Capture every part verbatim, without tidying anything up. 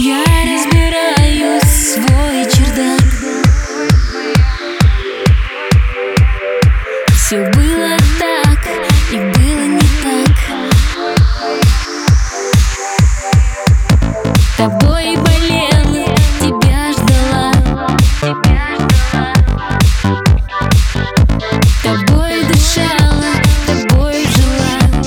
Я разбираю свой чердак. Все было так, и было не так. Тобой болела, тебя ждала. Тобой дышала, тобой жила.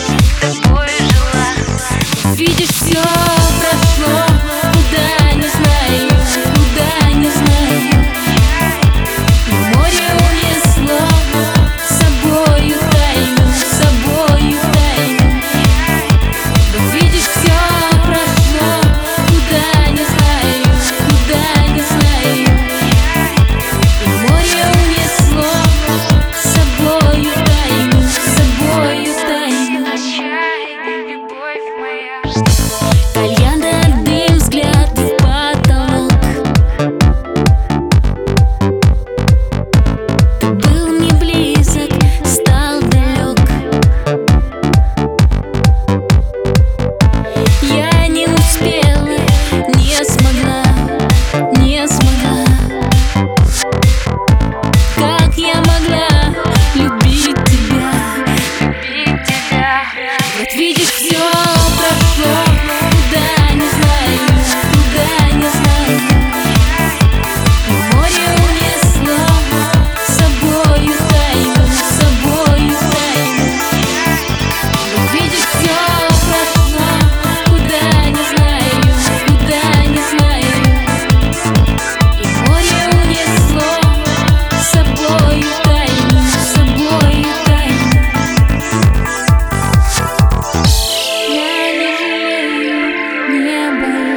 Видишь, все прошло, куда не знаю, куда не знаю. И море унесло с собою тайну, с собою тайну. Вот видишь, все прошло, куда не знаю, куда не знаю. И море унесло с собою тайну, с собою тайну. Кальянный взгляд в потолок. Ты был мне близок, стал далек. Я не успела, не смогла, не смогла. Как я могла любить тебя, любить тебя? Вот видишь, все прошло, куда не знаю, куда не знаю. И море унесло с собою тайну, с собою тайну. Вот видишь, все прошло, куда не знаю, куда не знаю. И море унесло с собою тайну, с собою тайну. Я не жалею, не боюсь.